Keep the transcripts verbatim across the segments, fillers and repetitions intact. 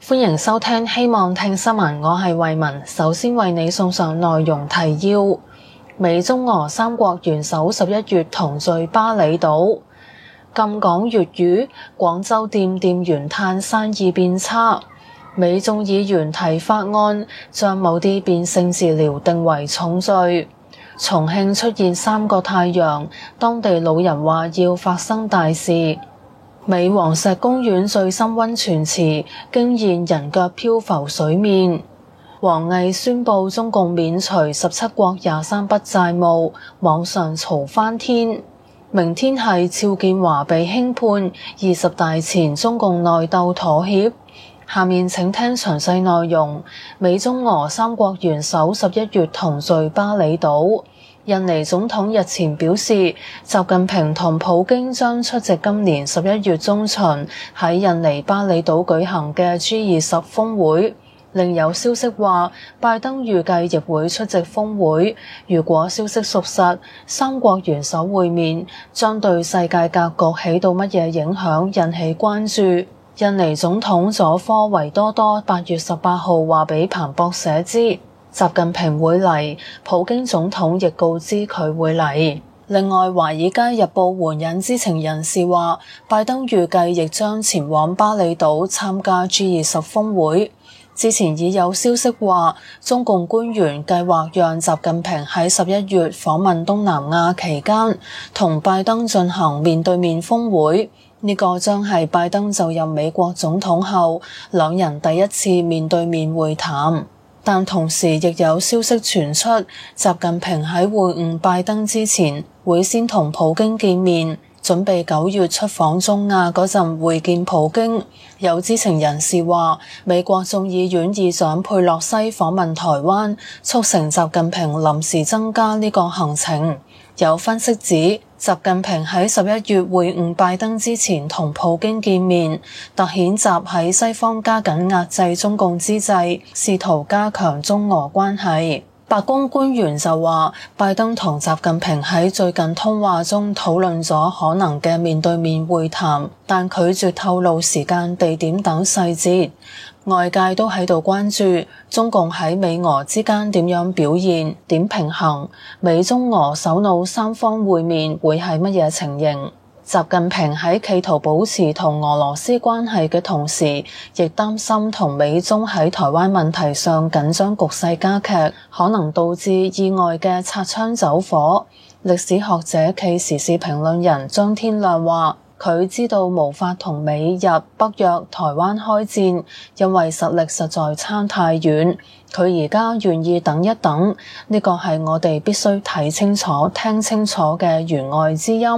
歡迎收聽希望聽新聞，我係慧雯，首先為你送上內容提要。美中俄三國元首十一月同聚巴厘島，禁講粵語，廣州店店員嘆生意變差。美眾議員提法案，將某啲變性治療定為重罪。重慶出現三個太陽，當地老人話要發生大事。美黃石公園最深溫泉池驚現人腳漂浮水面。王毅宣布中共免除十七國廿三筆債務，網上嘈翻天。明天係肖建華被輕判，二十大前中共內鬥妥協。下面請聽詳細內容。美中俄三國元首十一月同聚巴厘島。印尼總統日前表示，習近平同普京將出席今年十一月中旬喺印尼巴厘島舉行嘅 G 二十峰會。另有消息話，拜登預計亦會出席峰會。如果消息屬實，三國元首會面將對世界格局起到乜嘢影響，引起關注。印尼總統佐科維多多八月十八號話俾彭博社知，習近平會嚟，普京總統亦告知佢會嚟。另外，《華爾街日報》援引知情人士話，拜登預計亦將前往巴厘島參加 G 二十峰會。之前已有消息話，中共官員計劃讓習近平喺十一月訪問東南亞期間，同拜登進行面對面峰會。呢個將係拜登就任美國總統後，兩人第一次面對面會談。但同時亦有消息傳出，習近平喺會晤拜登之前，會先同普京見面，準備九月出訪中亞嗰陣會見普京。有知情人士話，美國眾議院議長佩洛西訪問台灣，促成習近平臨時增加呢個行程。有分析指，習近平喺十一月會晤拜登之前同普京見面，凸顯習喺西方加緊壓制中共之際，試圖加強中俄關係。白宮官員就話，拜登同習近平喺最近通話中討論咗可能嘅面對面會談，但拒絕透露時間、地點等細節。外界都喺度關注中共喺美俄之間點樣表現、點平衡，美中俄首腦三方會面會係乜嘢情形。習近平喺企圖保持同俄羅斯關係嘅同時，亦擔心同美中喺台灣問題上緊張局勢加劇，可能導致意外嘅擦槍走火。歷史學者暨時事評論人張天亮話，佢知道無法同美日北約台灣開戰，因為實力實在差太遠。佢而家願意等一等，呢個係我哋必須睇清楚、聽清楚嘅弦外之音。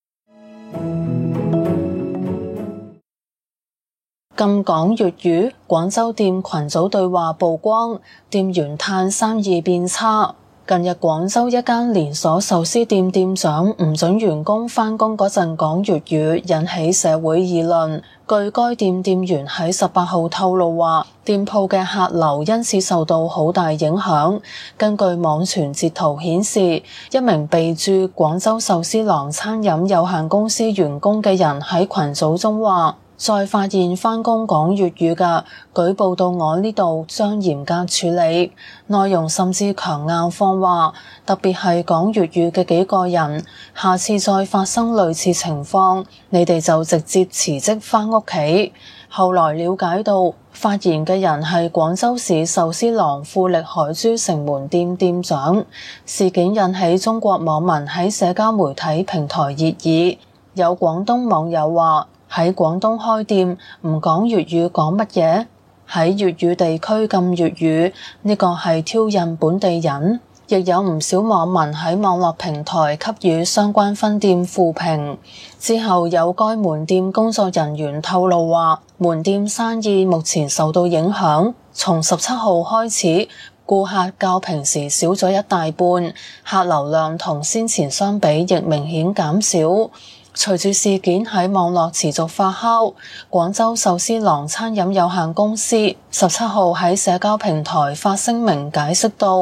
禁講粵語，廣州店群組對話曝光，店員嘆生意變差。近日廣州一間連鎖壽司店店長唔准員工返工嗰陣講粵語，引起社會議論。據該店店員喺十八號透露話，店鋪嘅客流因此受到好大影響。根據網傳截圖顯示，一名備註廣州壽司郎餐飲有限公司員工嘅人喺群組中話，再發現返工講粵語嘅，舉報到我呢度將嚴格處理。內容甚至強硬放話，特別係講粵語嘅幾個人，下次再發生類似情況，你哋就直接辭職返屋企。後來了解到，發言嘅人係廣州市壽司郎富力海珠城門店店長。事件引起中國網民喺社交媒體平台熱議。有廣東網友話，喺廣東開店唔講粵語講乜嘢？喺粵語地區禁粵語，呢個係挑釁本地人。亦有唔少網民喺網絡平台給予相關分店負評。之後有該門店工作人員透露話，門店生意目前受到影響，從十七號開始，顧客較平時少咗一大半，客流量同先前相比亦明顯減少。隨住事件喺網絡持續發酵，廣州壽司郎餐飲有限公司十七號喺社交平台發聲明解釋到，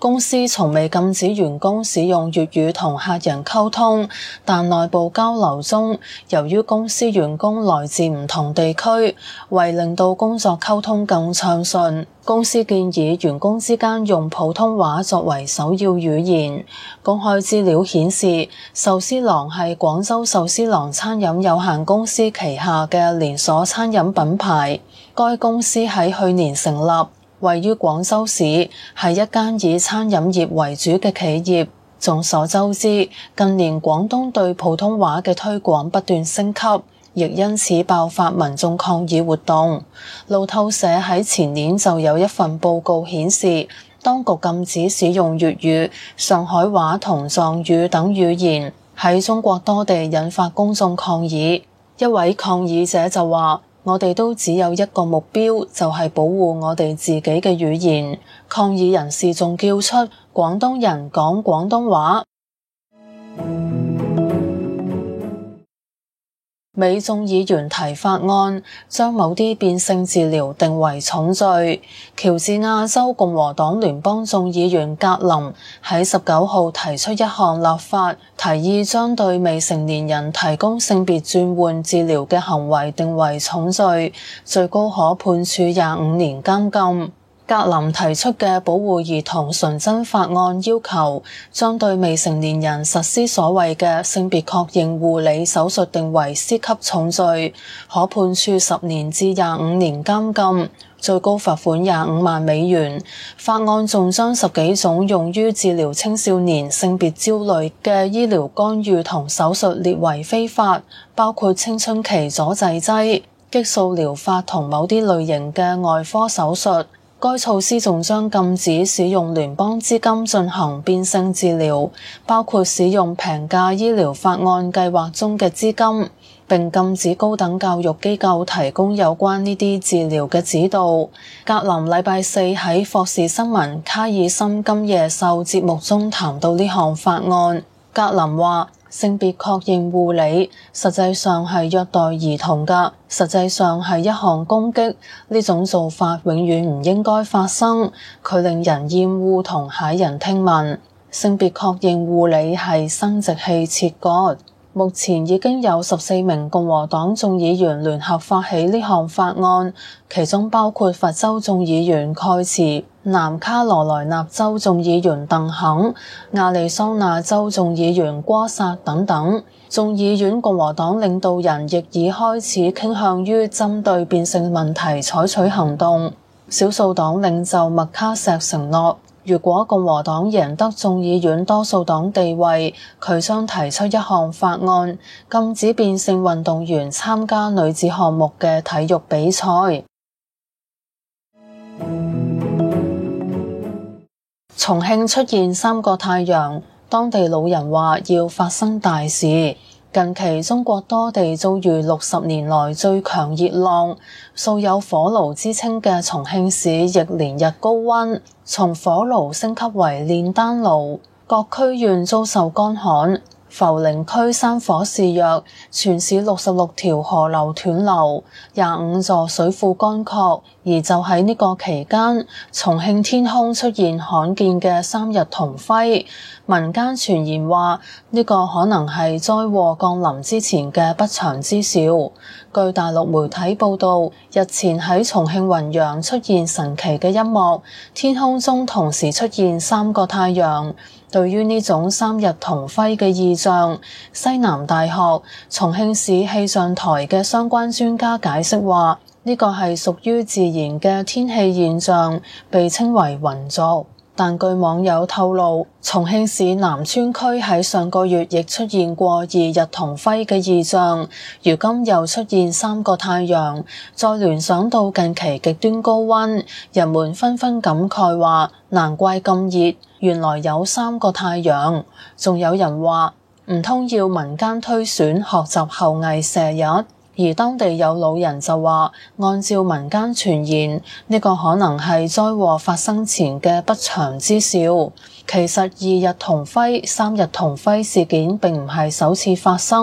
公司從未禁止員工使用粵語同客人溝通，但內部交流中，由於公司員工來自唔同地區，為令到工作溝通更暢順，公司建議員工之間用普通話作為首要語言。公開資料顯示，壽司郎係廣州壽司郎餐飲有限公司旗下嘅連鎖餐飲品牌。該公司喺去年成立，位於廣州市，係一間以餐飲業為主嘅企業。眾所周知，近年廣東對普通話嘅推廣不斷升級，亦因此爆發民眾抗議活動。路透社喺前年就有一份報告顯示，當局禁止使用粵語、上海話同藏語等語言，喺中國多地引發公眾抗議。一位抗議者就話：我哋都只有一個目標，就係保護我哋自己嘅語言。抗議人士仲叫出廣東人講廣東話。美眾議員提法案，將某啲變性治療定為重罪。喬治亞州共和黨聯邦眾議員格林喺十九號提出一項立法，提議將對未成年人提供性別轉換治療嘅行為定為重罪，最高可判處廿五年監禁。格林提出嘅保護兒童純真法案要求將對未成年人實施所謂嘅性別確認護理手術定為司級重罪，可判處十年至廿五年監禁，最高罰款廿五萬美元。法案仲將十幾種用於治療青少年性別焦慮嘅醫療干預同手術列為非法，包括青春期阻滯劑、激素療法同某啲類型嘅外科手術。該措施仲將禁止使用聯邦資金進行變性治療，包括使用平價醫療法案計劃中嘅資金，並禁止高等教育機構提供有關呢啲治療嘅指導。格林禮拜四喺霍士新聞卡爾森今夜秀節目中談到呢項法案。格林話：性別確認護理實際上係虐待兒童㗎，實際上係一項攻擊，呢種做法永遠唔應該發生，佢令人厭惡同駭人聽聞。性別確認護理係生殖器切割。目前已經有十四名共和黨眾議員聯合發起呢項法案，其中包括佛州眾議員蓋茨、南卡羅來納州眾議員鄧肯、亞利桑那州眾議員戈薩等等。眾議院共和黨領導人亦已開始傾向於針對變性問題採取行動。少數黨領袖麥卡錫承諾，如果共和黨贏得眾議院多數黨地位，佢將提出一項法案，禁止變性運動員參加女子項目嘅體育比賽。重慶出現三個太陽，當地老人話要發生大事。近期中國多地遭遇六十年來最強熱浪，素有火爐之稱嘅重慶市亦連日高溫，從火爐升級為煉丹爐，各區縣遭受乾旱。涪陵區山火肆虐，全市六十六條河流斷流，廿五座水庫乾涸。而就喺呢個期間，重慶天空出現罕見嘅三日同輝，民間傳言話呢個可能係災禍降臨之前嘅不祥之兆。據大陸媒體報道，日前喺重慶雲陽出現神奇嘅一幕，天空中同時出現三個太陽。對於呢種三日同輝嘅異象，西南大學、重慶市氣象台嘅相關專家解釋話，呢個係屬於自然嘅天氣現象，被稱為雲族。但據網友透露，重慶市南川區喺上個月亦出現過二日同輝嘅異象，如今又出現三個太陽，再聯想到近期極端高溫，人們紛紛感慨話，難怪咁熱，原來有三個太陽。仲有人話，唔通要民間推選學習後羿射日？而當地有老人就話，按照民間傳言，呢個可能係災禍發生前嘅不祥之兆。其實二日同輝、三日同輝事件並唔係首次發生。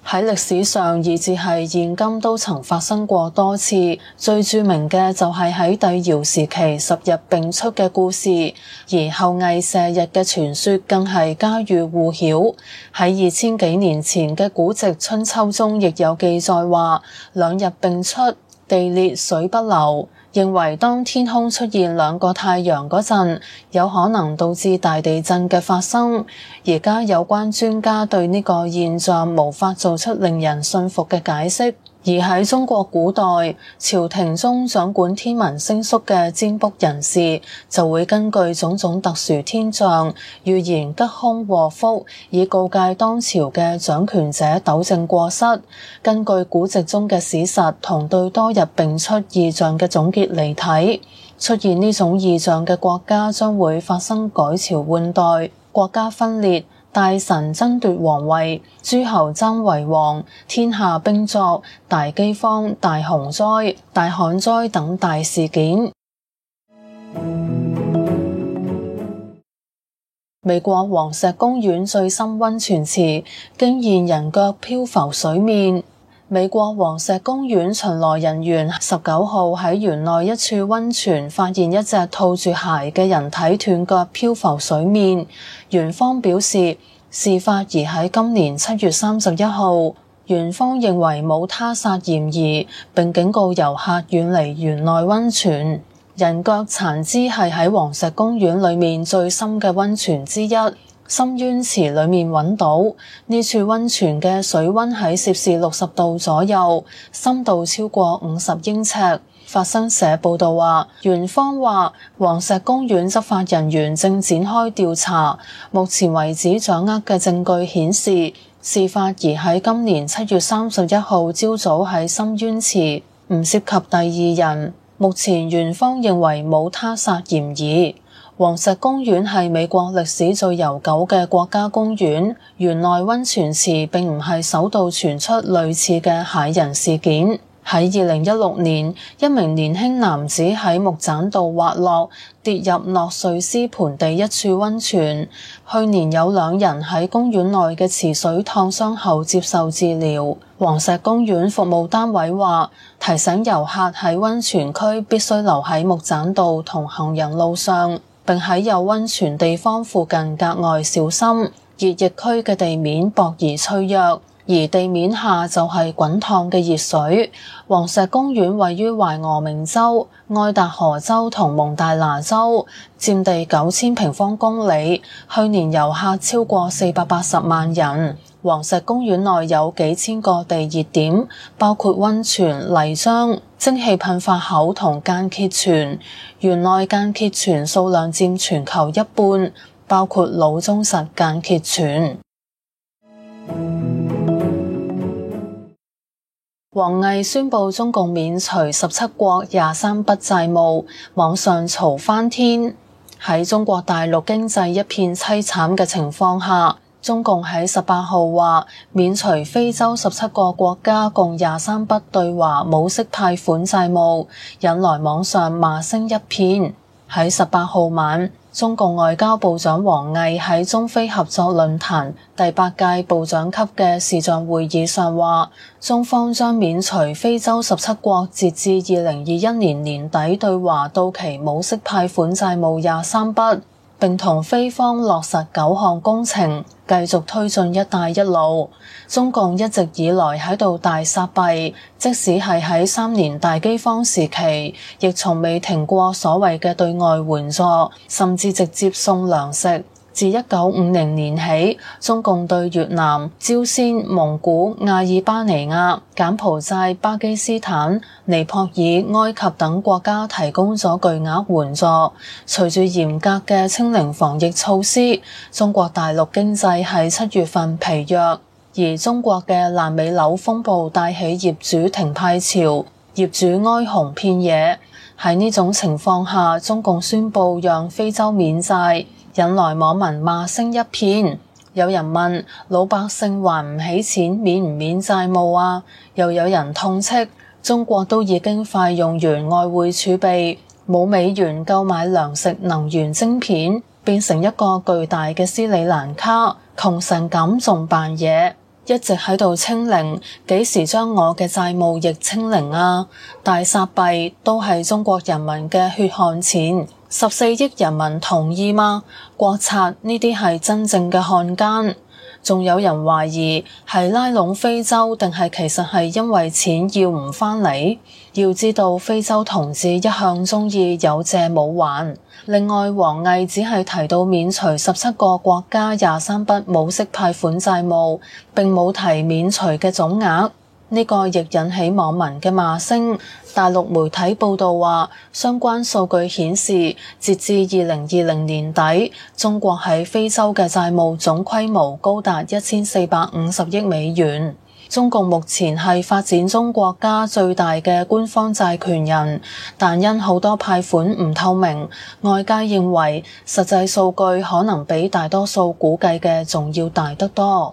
喺歷史上以至係現今都曾發生過多次，最著名嘅就係喺帝堯時期十日並出嘅故事，而后羿射日嘅傳說更係家喻戶曉。喺二千幾年前嘅古籍《春秋》中亦有記載話，兩日並出，地裂水不流，認為當天空出現兩個太陽嗰陣，有可能導致大地震嘅發生。而家有關專家對呢個現象無法做出令人信服嘅解釋。而喺中國古代，朝廷中掌管天文星宿嘅占卜人士就會根據種種特殊天象預言吉凶禍福，以告誡當朝嘅掌權者糾正過失。根據古籍中嘅史實同對多日並出異象嘅總結嚟睇，出現呢種異象嘅國家將會發生改朝換代、國家分裂、大臣爭奪皇位、諸侯爭為王、天下兵作、大饑荒、大洪災、大旱災等大事件。美國黃石公園最深溫泉池驚現人腳漂浮水面。美國黃石公園巡邏人員十九號喺園內一處溫泉發現一隻套住鞋嘅人體斷腳漂浮水面。園方表示，事發宜喺今年七月三十一號，園方認為冇他殺嫌疑，並警告遊客遠離園內溫泉。人腳殘肢係喺黃石公園裏面最深嘅溫泉之一。深淵池裏面揾到呢處溫泉嘅水溫喺攝氏六十度左右，深度超過五十英尺。法新社報道話，園方話黃石公園執法人員正展開調查，目前為止掌握嘅證據顯示，事發宜喺今年七月三十一號朝早喺深淵池，唔涉及第二人。目前園方認為冇他殺嫌疑。黃石公園係美國歷史最悠久嘅國家公園，園內溫泉池並唔係首度傳出類似嘅駭人事件。喺二零一六年，一名年輕男子喺木棧道滑落，跌入諾瑞斯盆地一處溫泉。去年有兩人喺公園內嘅池水燙傷後接受治療。黃石公園服務單位話，提醒遊客喺溫泉區必須留喺木棧道同行人路上，並喺有溫泉地方附近格外小心。熱液區嘅地面薄而脆弱，而地面下就係滾燙嘅熱水。黃石公園位於懷俄明州、愛達荷州同蒙大拿州，佔地九千平方公里。去年遊客超過四百八十萬人。黃石公園內有幾千個地熱點，包括溫泉、泥漿、蒸汽噴發口同間歇泉。園內間歇泉數量佔全球一半，包括老忠實間歇泉。王毅宣布中共免除十七國廿三筆債務，網上嘈翻天。喺中國大陸經濟一片淒慘嘅情況下，中共喺十八號話免除非洲十七個國家共廿三筆對華冇息貸款債務，引來網上罵聲一片。喺十八號晚，中共外交部長王毅喺中非合作論壇第八屆部長級嘅視像會議上話，中方將免除非洲十七國截至二零二一年年底對華到期冇息貸款債務廿三筆，並同非方落實九項工程，繼續推進一帶一路。中共一直以來喺度大撒幣，即使係喺三年大饑荒時期，亦從未停過所謂嘅對外援助，甚至直接送糧食。自一九五零年起，中共對越南、朝鮮、蒙古、阿爾巴尼亞、柬埔寨、巴基斯坦、尼泊爾、埃及等國家提供咗巨額援助。隨住嚴格嘅清零防疫措施，中國大陸經濟喺七月份疲弱，而中國嘅爛尾樓風暴帶起業主停派潮，業主哀鴻遍野。喺呢種情況下，中共宣布讓非洲免債，引來網民罵聲一片。有人問老百姓還唔起錢，免唔免債務啊？又有人痛斥中國都已經快用完外匯儲備，冇美元購買糧食、能源、晶片，變成一個巨大嘅斯里蘭卡，窮成咁仲扮嘢。 一直喺度清零，幾時將我嘅債務亦清零啊？大撒幣都係中國人民嘅血汗錢，十四億人民同意嗎？國策呢啲係真正嘅漢奸。仲有人懷疑係拉攏非洲，定係其實係因為錢要唔返嚟？要知道非洲同志一向中意有借冇還。另外，王毅只係提到免除十七個國家廿三筆冇息貸款債務，並冇提免除嘅總額。呢個亦引起網民嘅罵聲。大陸媒體報道話，相關數據顯示，截至二零二零年底，中國喺非洲嘅債務總規模高達一千四百五十億美元。中共目前係發展中國家最大嘅官方債權人，但因好多派款唔透明，外界認為實際數據可能比大多數估計嘅仲要大得多。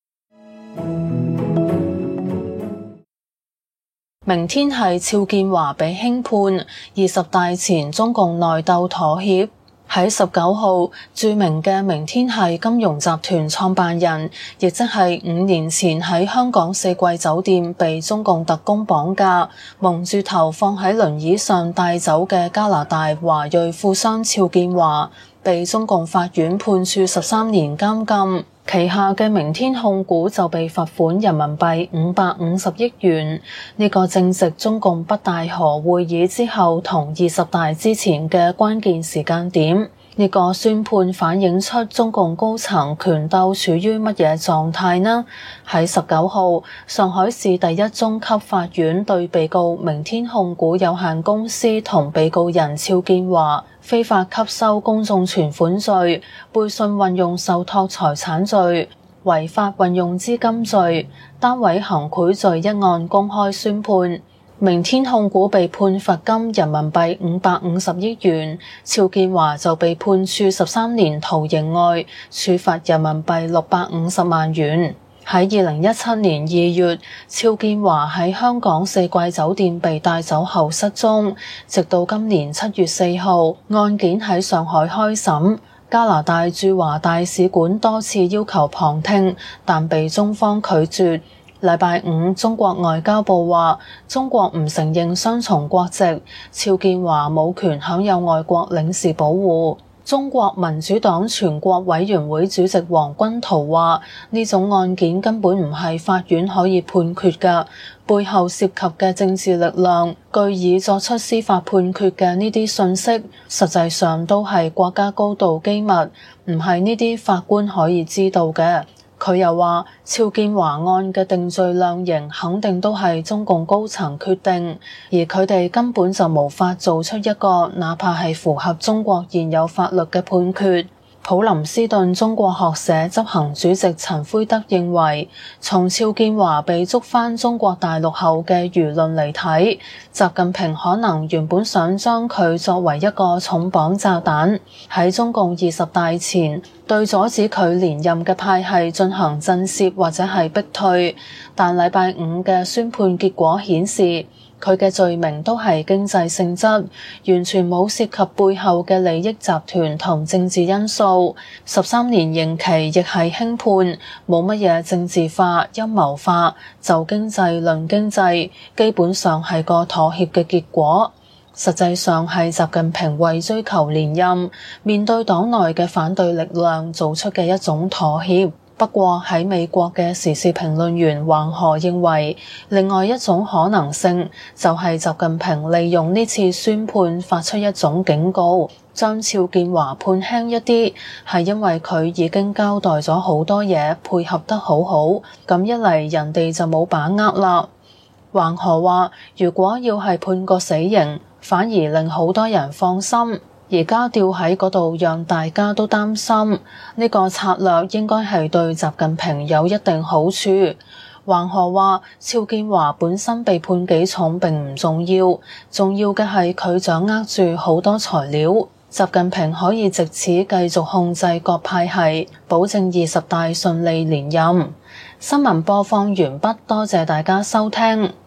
明天係肖建華被輕判，二十大前中共內鬥妥協。喺十九號，著名嘅明天係金融集團創辦人，亦即係五年前喺香港四季酒店被中共特工綁架，蒙住頭放喺輪椅上帶走嘅加拿大華裔富商肖建華，被中共法院判處十三年監禁。旗下嘅明天控股就被罰款人民幣五百五十億元，呢、這個正值中共北戴河會議之後同二十大之前嘅關鍵時間點。呢、這個宣判反映出中共高層權鬥處於乜嘢狀態呢？喺十九號，上海市第一中級法院對被告明天控股有限公司同被告人肖建華非法吸收公眾存款罪、背信運用受託財產罪、違法運用資金罪、單位行賄罪一案公開宣判。明天控股被判罰金人民幣五百五十億元，肖建華就被判處十三年徒刑外，處罰人民幣六百五十萬元。喺二零一七年二月，肖建華喺香港四季酒店被帶走後失蹤，直到今年七月四號，案件喺上海開審。加拿大駐華大使館多次要求旁聽，但被中方拒絕。禮拜五，中國外交部話，中國唔承認雙重國籍，肖建華冇權享有外國領事保護。中國民主黨全國委員會主席黃軍濤話，呢種案件根本唔係法院可以判決嘅，背後涉及嘅政治力量，據以作出司法判決嘅呢啲信息，實際上都係國家高度機密，唔係呢啲法官可以知道嘅。佢又話，肖建華案嘅定罪量刑肯定都係中共高層決定，而佢哋根本就無法做出一個哪怕係符合中國現有法律嘅判決。普林斯頓中國學社執行主席陳魁德認為，從肖建華被捉返中國大陸後嘅輿論嚟睇，習近平可能原本想將佢作為一個重磅炸彈，喺中共二十大前對阻止佢連任嘅派系進行震懾或者係逼退，但禮拜五嘅宣判結果顯示，佢嘅罪名都係經濟性質，完全冇涉及背後嘅利益集團同政治因素。十三年刑期亦係輕判，冇乜嘢政治化、陰謀化，就經濟論經濟，基本上係個妥協嘅結果。實際上係習近平為追求連任，面對黨內嘅反對力量做出嘅一種妥協。不過喺美國嘅時事評論員黃河認為，另外一種可能性就係習近平利用呢次宣判發出一種警告，將肖建華判輕一啲，係因為佢已經交代咗好多嘢，配合得好好，咁一嚟人哋就冇把握啦。黃河話，如果要係判個死刑，反而令好多人放心。而家吊喺嗰度，讓大家都擔心，呢個策略應該係對習近平有一定好處。黃河話，肖建華本身被判幾重並唔重要，重要嘅係佢掌握住好多材料，習近平可以藉此繼續控制各派系，保證二十大順利連任。新聞播放完畢，多謝大家收聽。